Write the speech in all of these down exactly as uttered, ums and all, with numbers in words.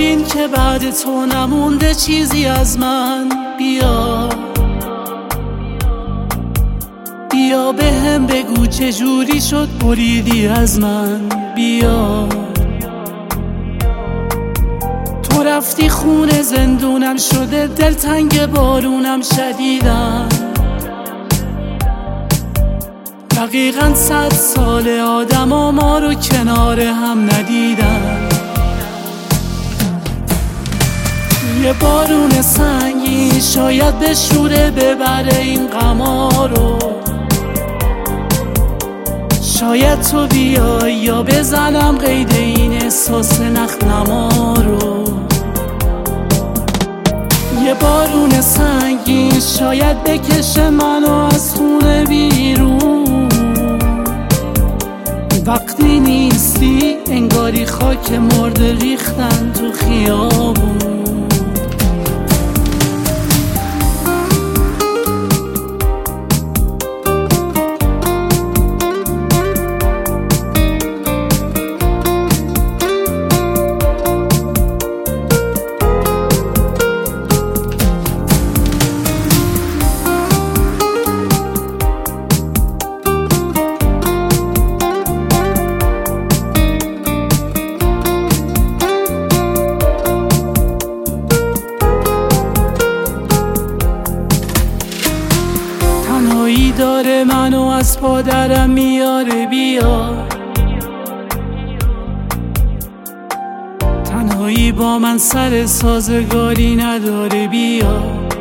ببین که بعد تو نمونده چیزی از من. بیا بیا به هم بگو چجوری شد بریدی از من. بیا تو رفتی خونه زندونم شده، دلتنگ بارونم شدیدم. دقیقاً صد سال آدم ها ما رو کنار هم ندیدن. یه بارون سنگین شاید به شوره ببره این غما رو. شاید تو بیای یا بزنم قید این احساس نخنما رو. یه بارون سنگین شاید بکشه منو از خونه بیرون. وقتی نیستی انگاری خاک مرده ریختن تو خیابون. تنهایی داره منو از پادرم میاره. بیا تنهایی با من سر سازگاری نداره. بیا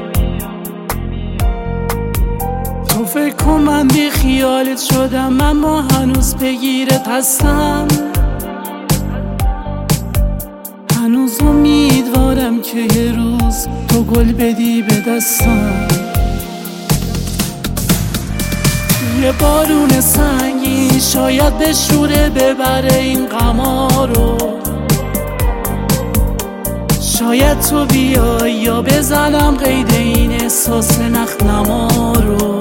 تو فکر کن من بی خیالت شدم، اما هنوز بگیرت هستم. هنوز امیدوارم که یه روز تو گل بدی به دستم. یه بارون سنگین شاید به شوره ببره این غما رو. شاید تو بیای یا بزنم قید این احساس نخنما رو.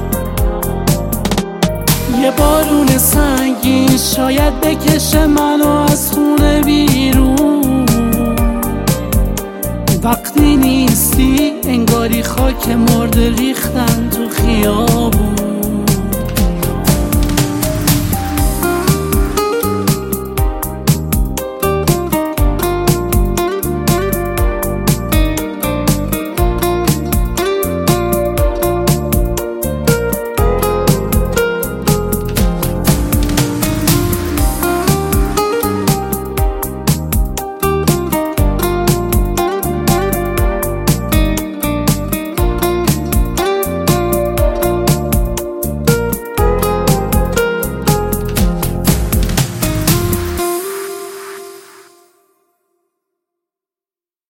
یه بارون سنگین شاید بکشه منو از خونه بیرون. وقتی نیستی انگاری خاک مرده ریختن تو خیابون.